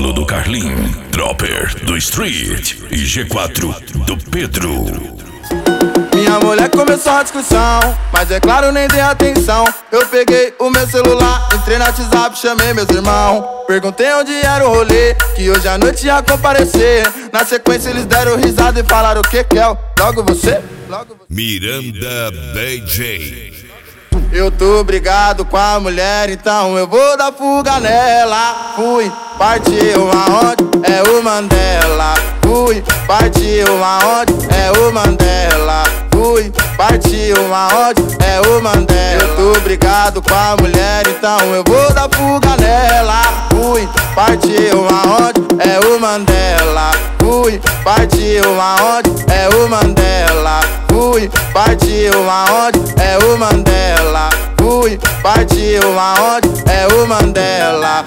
Solo do Carlin, Dropper do Street e G4 do Pedro. Minha mulher começou a discussão, mas é claro, nem dei atenção. Eu peguei o meu celular, entrei no WhatsApp, chamei meus irmãos. Perguntei onde era o rolê, que hoje à noite ia comparecer. Na sequência eles deram risada e falaram: o que é? Logo você? Miranda BJ. Eu tô brigado com a mulher, então eu vou dar fuga nela. Fui, partiu aonde? É o Mandela. Fui, partiu aonde? É o Mandela. Fui, partiu aonde? É o Mandela. Eu tô brigado com a mulher, então eu vou dar fuga nela. Fui, partiu aonde? É o Mandela. Fui, partiu aonde? É o Mandela. Fui, partiu aonde? É o Mandela. Fui, partiu aonde? É o Mandela.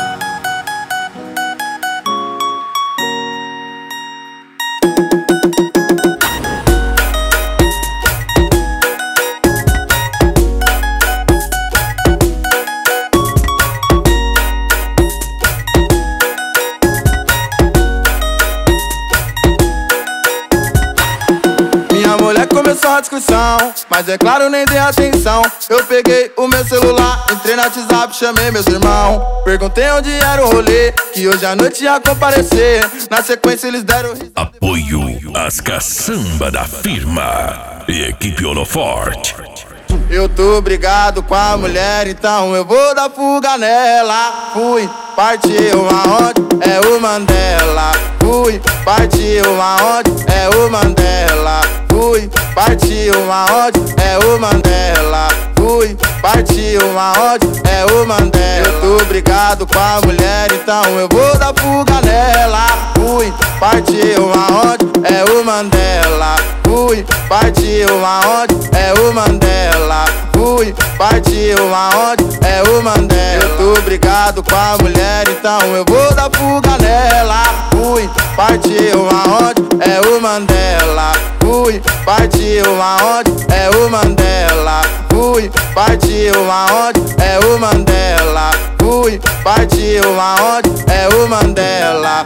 Minha mulher começou a discussão, mas é claro, nem dei atenção. Eu peguei o meu celular, entrei no WhatsApp, chamei meus irmãos. Perguntei onde era o rolê, que hoje à noite ia comparecer. Na sequência eles deram risada. Apoio às caçamba da firma e equipe Holoforte. Eu tô brigado com a mulher, então eu vou dar fuga nela. Fui, partiu aonde? É o Mandela. Fui, partiu aonde? É o Mandela. Fui, partiu aonde? É o Mandela. Fui, partiu aonde? É o Mandela. Eu tô brigado com a mulher, então eu vou dar fuga nela. Fui, partiu aonde? É o Mandela. Fui, partiu aonde? É o Mandela. Fui, partiu aonde? É o Mandela. Eu tô brigado com a mulher, então eu vou dar fuga nela. Fui, partiu aonde? É o Mandela. Fui, partiu aonde? É o Mandela. Fui, partiu aonde? É o Mandela. Fui, partiu aonde? É o Mandela.